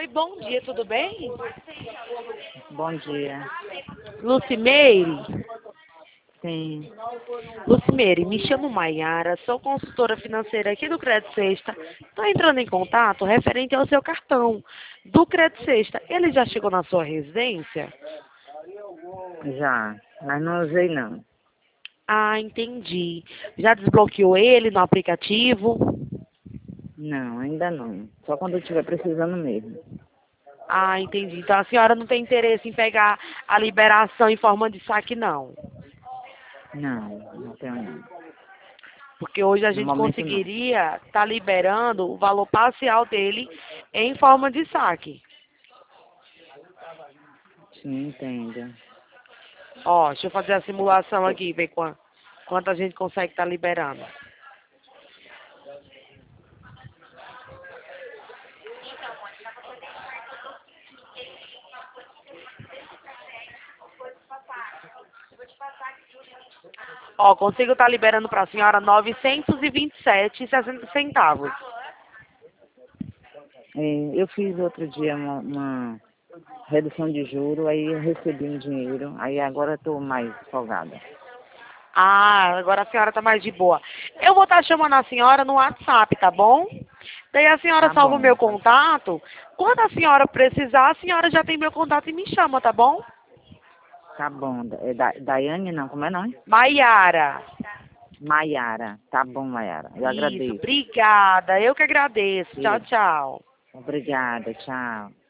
Oi, bom dia, tudo bem? Bom dia. Lucimeire? Sim. Lucimeire, me chamo Maiara, sou consultora financeira aqui do Crédito Sexta. Estou entrando em contato referente ao seu cartão do Crédito Sexta. Ele já chegou na sua residência? Já, mas não usei não. Ah, entendi. Já desbloqueou ele no aplicativo? Não, ainda não. Só quando eu estiver precisando mesmo. Ah, entendi. Então a senhora não tem interesse em pegar a liberação em forma de saque, não. Não, não tenho não. Porque hoje a No gente momento não. conseguiria estar liberando o valor parcial dele em forma de saque. Sim, entendo. Ó, deixa eu fazer a simulação aqui, ver quanto a gente consegue estar liberando. Ó, consigo estar liberando para a senhora R$ 927,60. Eu fiz outro dia uma redução de juros, aí eu recebi um dinheiro, aí agora estou mais folgada. Ah, agora a senhora está mais de boa. Eu vou estar chamando a senhora no WhatsApp, tá bom? Daí a senhora Tá salva o meu bom. contato. Quando a senhora precisar, a senhora já tem meu contato e me chama, tá bom? Tá bom. Daiane não, como é não? Maiara. Maiara. Tá bom, Maiara. Eu Isso, agradeço. obrigada. Eu que agradeço. Tchau, tchau. Obrigada, tchau.